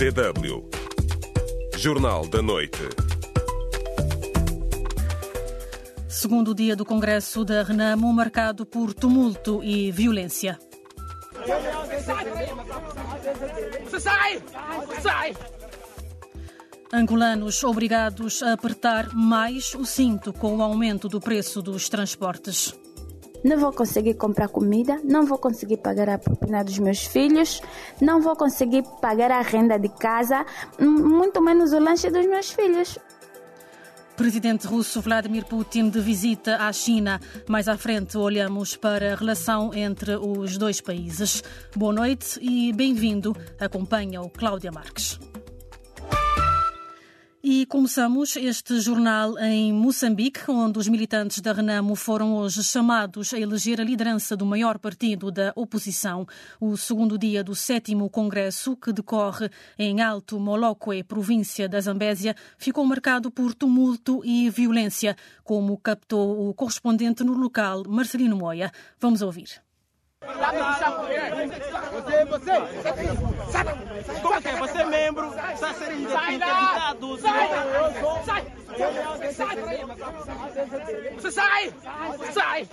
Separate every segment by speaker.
Speaker 1: DW Jornal da Noite.
Speaker 2: Segundo dia do Congresso da Renamo, marcado por tumulto e violência. Angolanos obrigados a apertar mais o cinto com o aumento do preço dos transportes.
Speaker 3: Não vou conseguir comprar comida, não vou conseguir pagar a propina dos meus filhos, não vou conseguir pagar a renda de casa, muito menos o lanche dos meus filhos.
Speaker 2: Presidente russo Vladimir Putin de visita à China. Mais à frente olhamos para a relação entre os dois países. Boa noite e bem-vindo. Acompanha o Cláudia Marques. E começamos este jornal em Moçambique, onde os militantes da Renamo foram hoje chamados a eleger a liderança do maior partido da oposição. O segundo dia do 7º Congresso, que decorre em Alto Moloque, província da Zambésia, ficou marcado por tumulto e violência, como captou o correspondente no local, Marcelino Moia. Vamos ouvir.
Speaker 4: Como que é? Você é membro, está a ser interditado. Sai!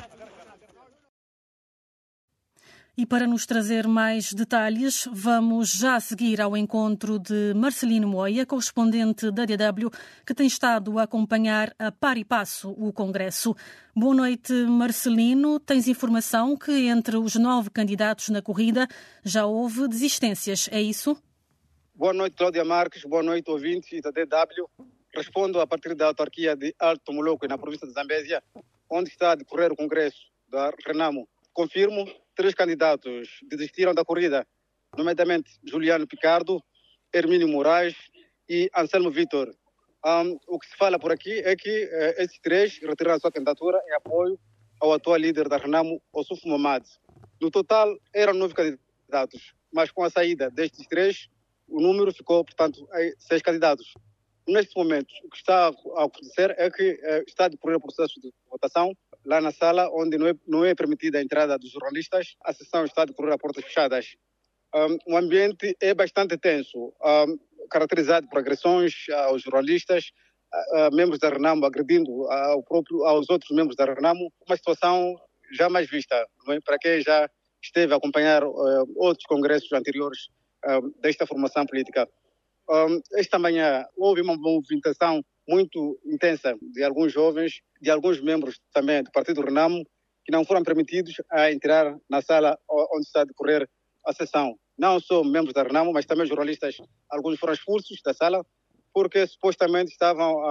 Speaker 2: E para nos trazer mais detalhes, vamos já seguir ao encontro de Marcelino Moia, correspondente da DW, que tem estado a acompanhar a par e passo o Congresso. Boa noite, Marcelino. Tens informação que entre os 9 candidatos na corrida já houve desistências, é isso?
Speaker 5: Boa noite, Cláudia Marques. Boa noite, ouvintes da DW. Respondo a partir da autarquia de Alto Moloque, na província de Zambésia, onde está a decorrer o Congresso da Renamo. Confirmo, 3 candidatos desistiram da corrida, nomeadamente Juliano Picardo, Hermínio Moraes e Anselmo Vitor. O que se fala por aqui é que esses 3 retiraram sua candidatura em apoio ao atual líder da Renamo, Ossuf Mamad. No total, eram 9 candidatos, mas com a saída destes 3, o número ficou, portanto, em 6 candidatos. Neste momento, o que está a acontecer é que está a decorrer o processo de votação lá na sala, onde não é permitida a entrada dos jornalistas. A sessão está a decorrer a portas fechadas. O ambiente é bastante tenso, caracterizado por agressões aos jornalistas, membros da Renamo agredindo aos outros membros da Renamo. Uma situação jamais vista, não é? Para quem já esteve a acompanhar outros congressos anteriores desta formação política. Esta manhã houve uma movimentação muito intensa de alguns jovens, de alguns membros também do Partido Renamo, que não foram permitidos a entrar na sala onde está a decorrer a sessão. Não só membros da Renamo, mas também jornalistas. Alguns foram expulsos da sala porque supostamente estavam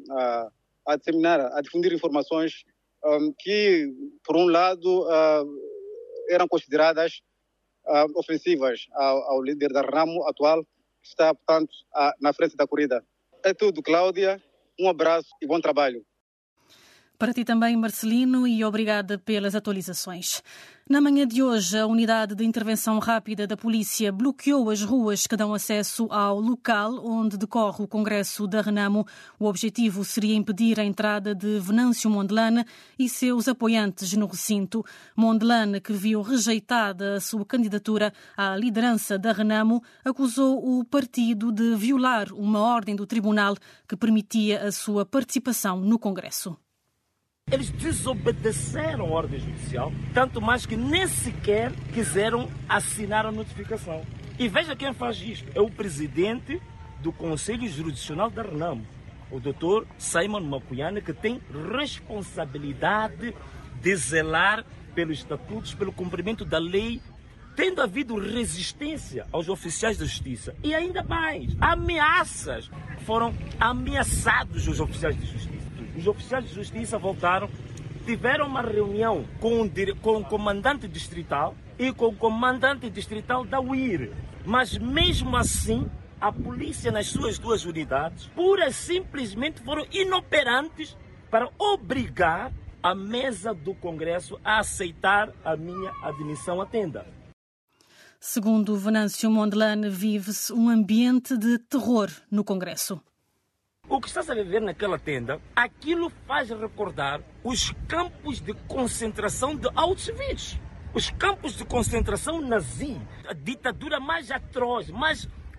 Speaker 5: a disseminar, a difundir informações que, por um lado, eram consideradas ofensivas ao líder da Renamo atual, que está, portanto, na frente da corrida. É tudo, Cláudia. Um abraço e bom trabalho.
Speaker 2: Para ti também, Marcelino, e obrigada pelas atualizações. Na manhã de hoje, a unidade de intervenção rápida da polícia bloqueou as ruas que dão acesso ao local onde decorre o Congresso da Renamo. O objetivo seria impedir a entrada de Venâncio Mondlane e seus apoiantes no recinto. Mondlane, que viu rejeitada a sua candidatura à liderança da Renamo, acusou o partido de violar uma ordem do tribunal que permitia a sua participação no Congresso.
Speaker 4: Eles desobedeceram a ordem judicial, tanto mais que nem sequer quiseram assinar a notificação. E veja quem faz isto. É o presidente do Conselho Jurisdicional da Renamo, o Dr. Simon Makuyane, que tem responsabilidade de zelar pelos estatutos, pelo cumprimento da lei, tendo havido resistência aos oficiais da justiça. E ainda mais, ameaças. Foram ameaçados os oficiais de justiça. Os oficiais de justiça voltaram, tiveram uma reunião com o comandante distrital e com o comandante distrital da UIR. Mas mesmo assim, a polícia nas suas 2 unidades, pura e simplesmente foram inoperantes para obrigar a mesa do Congresso a aceitar a minha admissão à tenda.
Speaker 2: Segundo Venâncio Mondlane, vive-se um ambiente de terror no Congresso.
Speaker 4: O que está a viver naquela tenda, aquilo faz recordar os campos de concentração de Auschwitz. Os campos de concentração nazi, a ditadura mais atroz, mais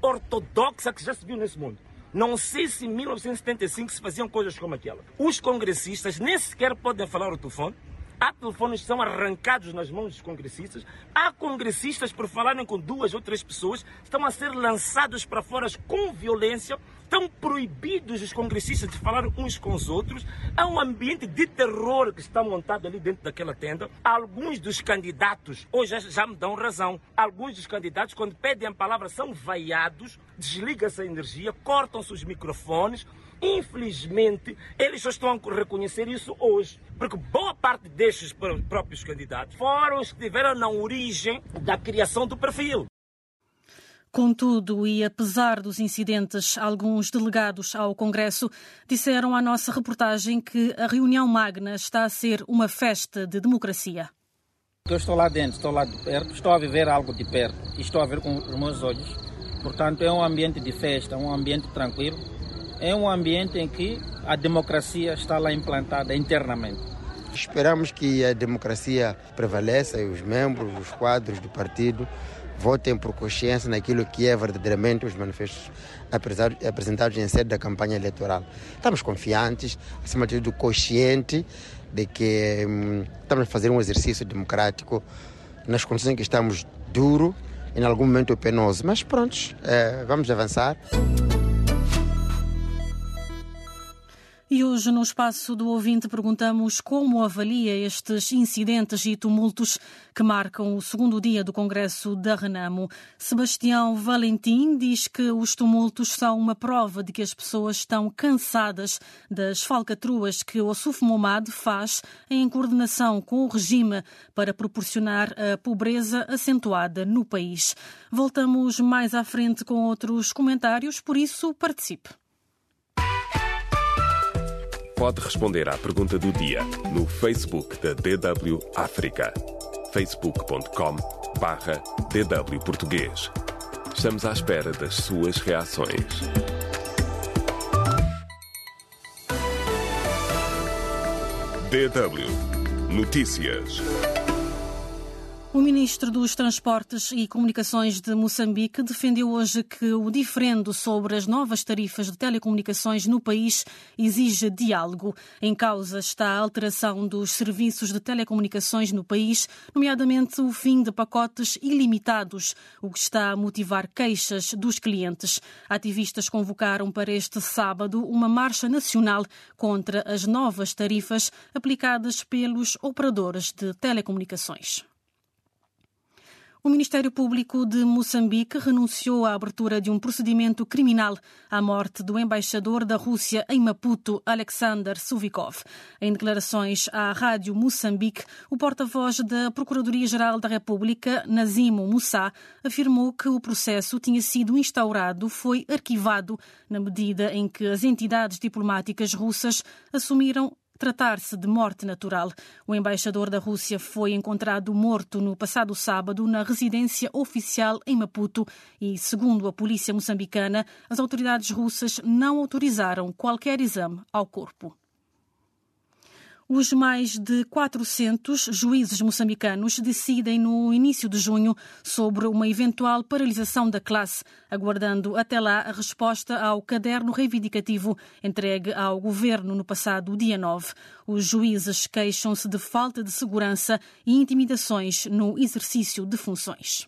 Speaker 4: ortodoxa que já se viu nesse mundo. Não sei se em 1975 se faziam coisas como aquela. Os congressistas nem sequer podem falar ao telefone. Há telefones que são arrancados nas mãos dos congressistas. Há congressistas, por falarem com 2 ou 3 pessoas, estão a ser lançados para fora com violência. Estão proibidos os congressistas de falar uns com os outros. Há um ambiente de terror que está montado ali dentro daquela tenda. Alguns dos candidatos, hoje já me dão razão, alguns dos candidatos, quando pedem a palavra, são vaiados, desliga-se a energia, cortam-se os microfones. Infelizmente, eles só estão a reconhecer isso hoje, porque boa parte destes próprios candidatos foram os que tiveram na origem da criação do perfil.
Speaker 2: Contudo, e apesar dos incidentes, alguns delegados ao Congresso disseram à nossa reportagem que a reunião magna está a ser uma festa de democracia.
Speaker 6: Eu estou lá dentro, estou lá de perto, estou a viver algo de perto e estou a ver com os meus olhos. Portanto, é um ambiente de festa, um ambiente tranquilo. É um ambiente em que a democracia está lá implantada internamente.
Speaker 7: Esperamos que a democracia prevaleça e os membros, os quadros do partido votem por consciência naquilo que é verdadeiramente os manifestos apresentados em sede da campanha eleitoral. Estamos confiantes, acima de tudo conscientes de que estamos a fazer um exercício democrático nas condições em que estamos duro e em algum momento penoso. Mas pronto, vamos avançar.
Speaker 2: E hoje, no Espaço do Ouvinte, perguntamos como avalia estes incidentes e tumultos que marcam o segundo dia do Congresso da Renamo. Sebastião Valentim diz que os tumultos são uma prova de que as pessoas estão cansadas das falcatruas que o Sufmomad faz em coordenação com o regime para proporcionar a pobreza acentuada no país. Voltamos mais à frente com outros comentários, por isso participe.
Speaker 1: Pode responder à pergunta do dia no Facebook da DW África. facebook.com/DW Português. Estamos à espera das suas reações. DW Notícias.
Speaker 2: O ministro dos Transportes e Comunicações de Moçambique defendeu hoje que o diferendo sobre as novas tarifas de telecomunicações no país exige diálogo. Em causa está a alteração dos serviços de telecomunicações no país, nomeadamente o fim de pacotes ilimitados, o que está a motivar queixas dos clientes. Ativistas convocaram para este sábado uma marcha nacional contra as novas tarifas aplicadas pelos operadores de telecomunicações. O Ministério Público de Moçambique renunciou à abertura de um procedimento criminal à morte do embaixador da Rússia em Maputo, Alexander Suvikov. Em declarações à Rádio Moçambique, o porta-voz da Procuradoria-Geral da República, Nazimo Moussa, afirmou que o processo tinha sido instaurado foi arquivado na medida em que as entidades diplomáticas russas assumiram tratar-se de morte natural. O embaixador da Rússia foi encontrado morto no passado sábado na residência oficial em Maputo e, segundo a polícia moçambicana, as autoridades russas não autorizaram qualquer exame ao corpo. Os mais de 400 juízes moçambicanos decidem no início de junho sobre uma eventual paralisação da classe, aguardando até lá a resposta ao caderno reivindicativo entregue ao governo no passado dia 9. Os juízes queixam-se de falta de segurança e intimidações no exercício de funções.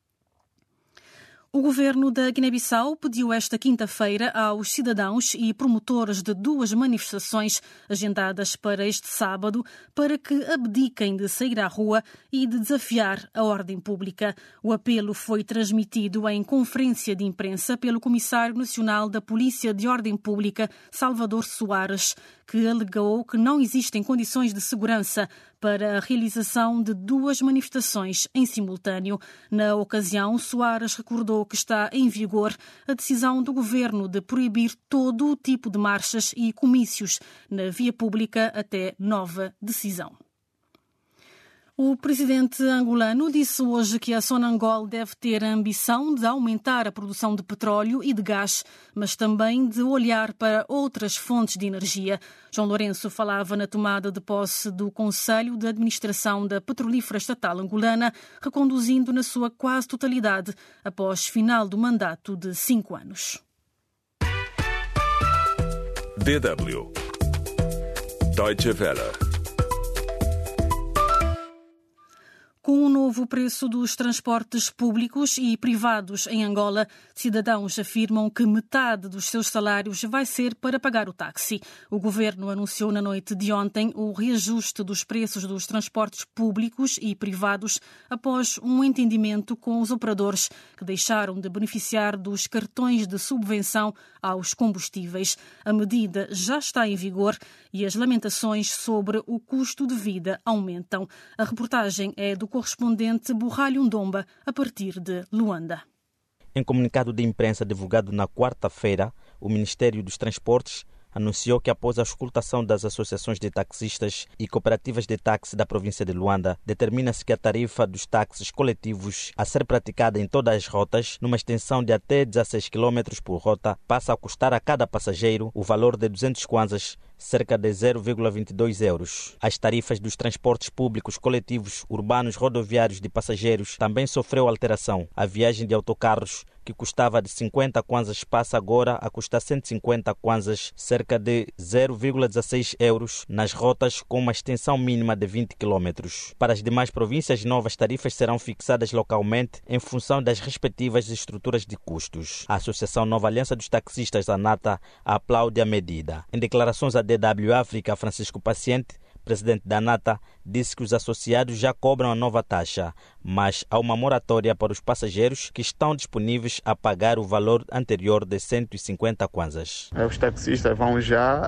Speaker 2: O governo da Guiné-Bissau pediu esta quinta-feira aos cidadãos e promotores de duas manifestações agendadas para este sábado para que abdiquem de sair à rua e de desafiar a ordem pública. O apelo foi transmitido em conferência de imprensa pelo Comissário Nacional da Polícia de Ordem Pública, Salvador Soares, que alegou que não existem condições de segurança para a realização de duas manifestações em simultâneo. Na ocasião, Soares recordou que está em vigor a decisão do governo de proibir todo o tipo de marchas e comícios na via pública até nova decisão. O presidente angolano disse hoje que a Sonangol deve ter a ambição de aumentar a produção de petróleo e de gás, mas também de olhar para outras fontes de energia. João Lourenço falava na tomada de posse do Conselho de Administração da Petrolífera Estatal Angolana, reconduzindo na sua quase totalidade após final do mandato de 5 anos.
Speaker 1: DW Deutsche Welle.
Speaker 2: Com o novo preço dos transportes públicos e privados em Angola, cidadãos afirmam que metade dos seus salários vai ser para pagar o táxi. O governo anunciou na noite de ontem o reajuste dos preços dos transportes públicos e privados após um entendimento com os operadores que deixaram de beneficiar dos cartões de subvenção aos combustíveis. A medida já está em vigor e as lamentações sobre o custo de vida aumentam. A reportagem é do correspondente Borralho Ndomba, a partir de Luanda.
Speaker 8: Em comunicado de imprensa divulgado na quarta-feira, o Ministério dos Transportes anunciou que após a auscultação das associações de taxistas e cooperativas de táxi da província de Luanda, determina-se que a tarifa dos táxis coletivos a ser praticada em todas as rotas, numa extensão de até 16 km por rota, passa a custar a cada passageiro o valor de 200 kwanzas, cerca de 0,22 euros. As tarifas dos transportes públicos coletivos urbanos rodoviários de passageiros também sofreu alteração. A viagem de autocarros, que custava de 50 kwanzas, passa agora a custar 150 kwanzas, cerca de 0,16 euros, nas rotas com uma extensão mínima de 20 km. Para as demais províncias, novas tarifas serão fixadas localmente em função das respectivas estruturas de custos. A Associação Nova Aliança dos Taxistas, ANATA, aplaude a medida. Em declarações à DW África, Francisco Paciente, presidente da ANATA, disse que os associados já cobram a nova taxa, mas há uma moratória para os passageiros que estão disponíveis a pagar o valor anterior de 150 kwanzas.
Speaker 9: Os taxistas vão já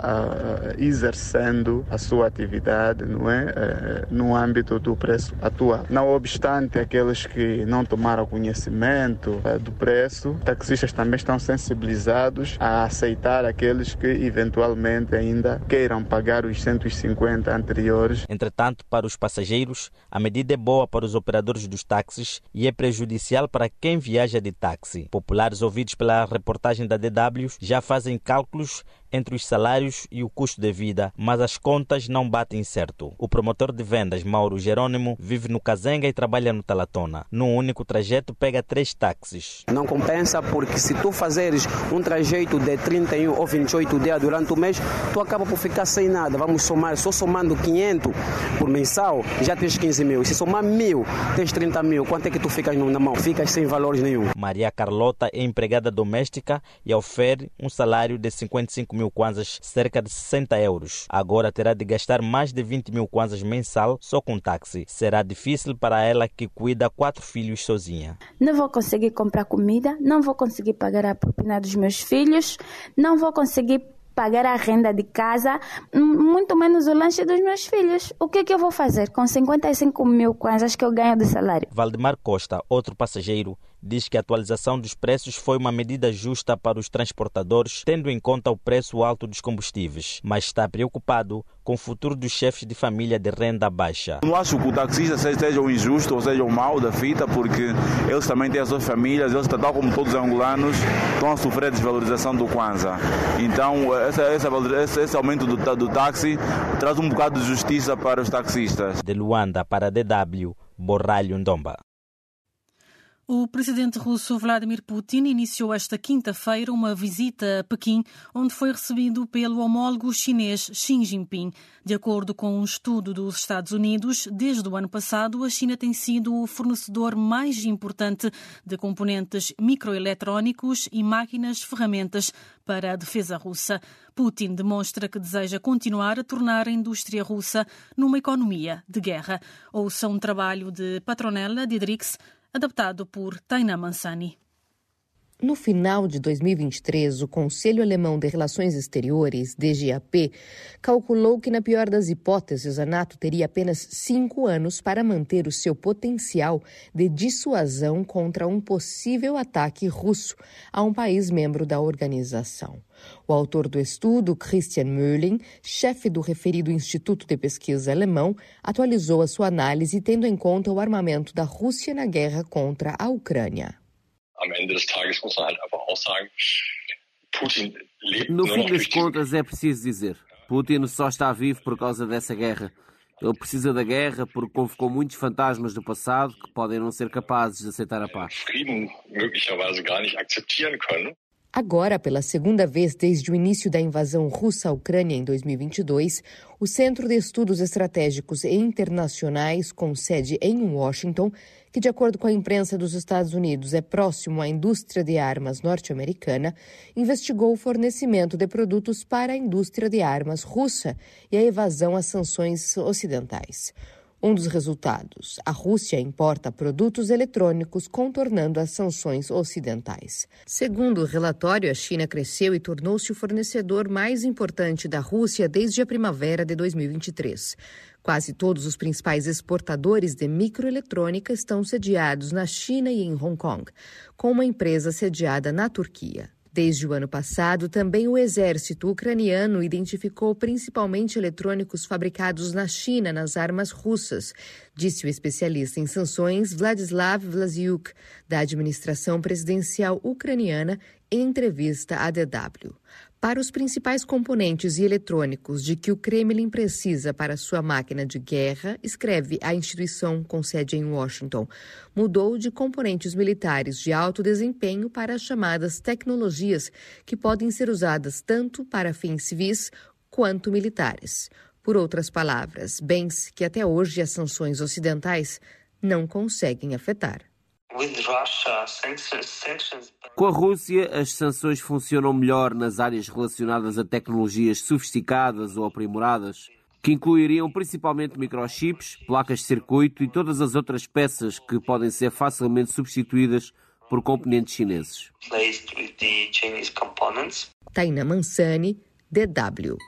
Speaker 9: exercendo a sua atividade, não é? No âmbito do preço atual. Não obstante aqueles que não tomaram conhecimento do preço, taxistas também estão sensibilizados a aceitar aqueles que eventualmente ainda queiram pagar os 150 anteriores.
Speaker 8: Entretanto, para os passageiros, a medida é boa para os operadores dos táxis e é prejudicial para quem viaja de táxi. Populares ouvidos pela reportagem da DW já fazem cálculos entre os salários e o custo de vida, mas as contas não batem certo. O promotor de vendas, Mauro Jerônimo, vive no Kazenga e trabalha no Talatona. Num único trajeto, pega 3 táxis.
Speaker 10: Não compensa, porque se tu fazeres um trajeto de 31 ou 28 dias durante o mês, tu acaba por ficar sem nada. Vamos somar, só somando 500 por mensal, já tens 15 mil. Se somar 1.000, tens 30 mil. Quanto é que tu ficas na mão? Ficas sem valores nenhum.
Speaker 8: Maria Carlota é empregada doméstica e oferece um salário de 55 mil kwanzas, cerca de 60 euros. Agora terá de gastar mais de 20 mil kwanzas mensal só com táxi. Será difícil para ela, que cuida 4 filhos sozinha.
Speaker 3: Não vou conseguir comprar comida, não vou conseguir pagar a propina dos meus filhos, não vou conseguir pagar a renda de casa, muito menos o lanche dos meus filhos. O que é que eu vou fazer com 55 mil kwanzas que eu ganho de salário?
Speaker 8: Valdemar Costa, outro passageiro, diz que a atualização dos preços foi uma medida justa para os transportadores, tendo em conta o preço alto dos combustíveis, mas está preocupado com o futuro dos chefes de família de renda baixa.
Speaker 11: Não acho que o taxista seja um injusto ou seja um mau da fita, porque eles também têm as suas famílias, eles, tal como todos os angolanos, estão a sofrer a desvalorização do kwanza. Então, esse aumento do táxi traz um bocado de justiça para os taxistas.
Speaker 8: De Luanda para a DW, Borralho Ndomba.
Speaker 2: O presidente russo Vladimir Putin iniciou esta quinta-feira uma visita a Pequim, onde foi recebido pelo homólogo chinês Xi Jinping. De acordo com um estudo dos Estados Unidos, desde o ano passado, a China tem sido o fornecedor mais importante de componentes microeletrónicos e máquinas-ferramentas para a defesa russa. Putin demonstra que deseja continuar a tornar a indústria russa numa economia de guerra. Ouça um trabalho de Patronella Diedrichs, adaptado por Taina Mansani.
Speaker 12: No final de 2023, o Conselho Alemão de Relações Exteriores, DGAP, calculou que, na pior das hipóteses, a NATO teria apenas 5 anos para manter o seu potencial de dissuasão contra um possível ataque russo a um país membro da organização. O autor do estudo, Christian Möhling, chefe do referido Instituto de Pesquisa alemão, atualizou a sua análise tendo em conta o armamento da Rússia na guerra contra a Ucrânia.
Speaker 13: No fim das contas, é preciso dizer, Putin só está vivo por causa dessa guerra. Ele precisa da guerra porque convocou muitos fantasmas do passado que podem não ser capazes de aceitar a paz.
Speaker 12: Agora, pela segunda vez desde o início da invasão russa à Ucrânia em 2022, o Centro de Estudos Estratégicos e Internacionais, com sede em Washington, que, de acordo com a imprensa dos Estados Unidos, é próximo à indústria de armas norte-americana, investigou o fornecimento de produtos para a indústria de armas russa e a evasão às sanções ocidentais. Um dos resultados: a Rússia importa produtos eletrônicos contornando as sanções ocidentais. Segundo o relatório, a China cresceu e tornou-se o fornecedor mais importante da Rússia desde a primavera de 2023. Quase todos os principais exportadores de microeletrônica estão sediados na China e em Hong Kong, com uma empresa sediada na Turquia. Desde o ano passado, também o exército ucraniano identificou principalmente eletrônicos fabricados na China nas armas russas, disse o especialista em sanções Vladislav Vlasiuk, da administração presidencial ucraniana, em entrevista à DW. Para os principais componentes e eletrônicos de que o Kremlin precisa para sua máquina de guerra, escreve a instituição com sede em Washington, mudou de componentes militares de alto desempenho para as chamadas tecnologias, que podem ser usadas tanto para fins civis quanto militares. Por outras palavras, bens que até hoje as sanções ocidentais não conseguem afetar.
Speaker 13: Com a Rússia, as sanções funcionam melhor nas áreas relacionadas a tecnologias sofisticadas ou aprimoradas, que incluiriam principalmente microchips, placas de circuito e todas as outras peças que podem ser facilmente substituídas por componentes chineses.
Speaker 12: Taina Mansani, DW.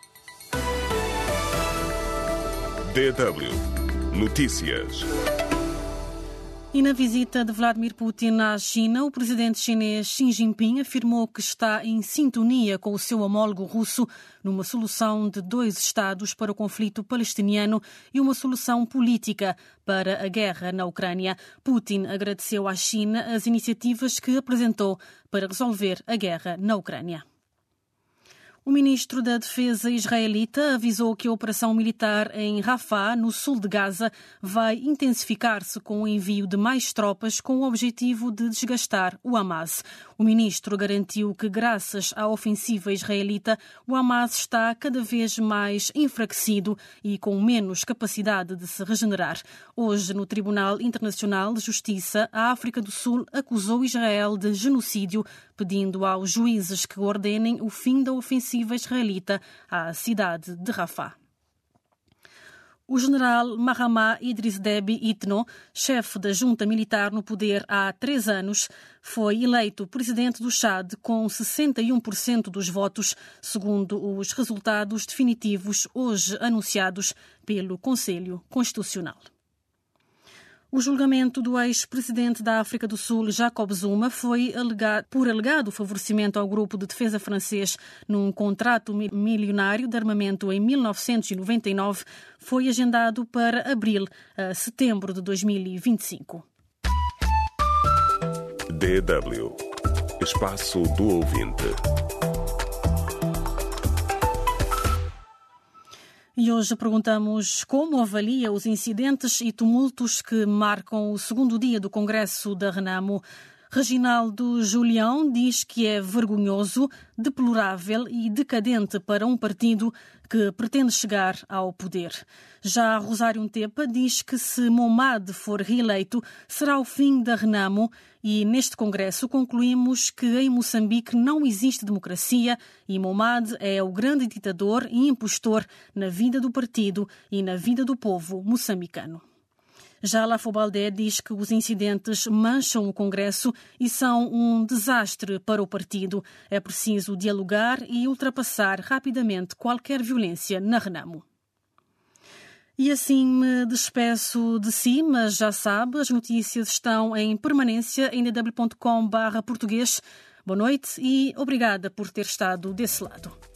Speaker 1: DW Notícias.
Speaker 2: E na visita de Vladimir Putin à China, o presidente chinês Xi Jinping afirmou que está em sintonia com o seu homólogo russo numa solução de 2 Estados para o conflito palestiniano e uma solução política para a guerra na Ucrânia. Putin agradeceu à China as iniciativas que apresentou para resolver a guerra na Ucrânia. O ministro da Defesa israelita avisou que a operação militar em Rafah, no sul de Gaza, vai intensificar-se com o envio de mais tropas com o objetivo de desgastar o Hamas. O ministro garantiu que, graças à ofensiva israelita, o Hamas está cada vez mais enfraquecido e com menos capacidade de se regenerar. Hoje, no Tribunal Internacional de Justiça, a África do Sul acusou Israel de genocídio, pedindo aos juízes que ordenem o fim da ofensiva israelita à cidade de Rafah. O general Mahamat Idriss Déby Itno, chefe da junta militar no poder há 3 anos, foi eleito presidente do Chad com 61% dos votos, segundo os resultados definitivos hoje anunciados pelo Conselho Constitucional. O julgamento do ex-presidente da África do Sul, Jacob Zuma, foi por alegado favorecimento ao grupo de defesa francês num contrato milionário de armamento em 1999, foi agendado para abril a setembro de 2025.
Speaker 1: DW Espaço do Ouvinte.
Speaker 2: E hoje perguntamos como avalia os incidentes e tumultos que marcam o segundo dia do Congresso da Renamo. Reginaldo Julião diz que é vergonhoso, deplorável e decadente para um partido que pretende chegar ao poder. Já Rosário Ntepa diz que se Momad for reeleito, será o fim da Renamo e neste Congresso concluímos que em Moçambique não existe democracia e Momad é o grande ditador e impostor na vida do partido e na vida do povo moçambicano. Já Lafo Baldé diz que os incidentes mancham o Congresso e são um desastre para o partido. É preciso dialogar e ultrapassar rapidamente qualquer violência na Renamo. E assim me despeço de si, mas já sabe, as notícias estão em permanência em dw.com/português. Boa noite e obrigada por ter estado desse lado.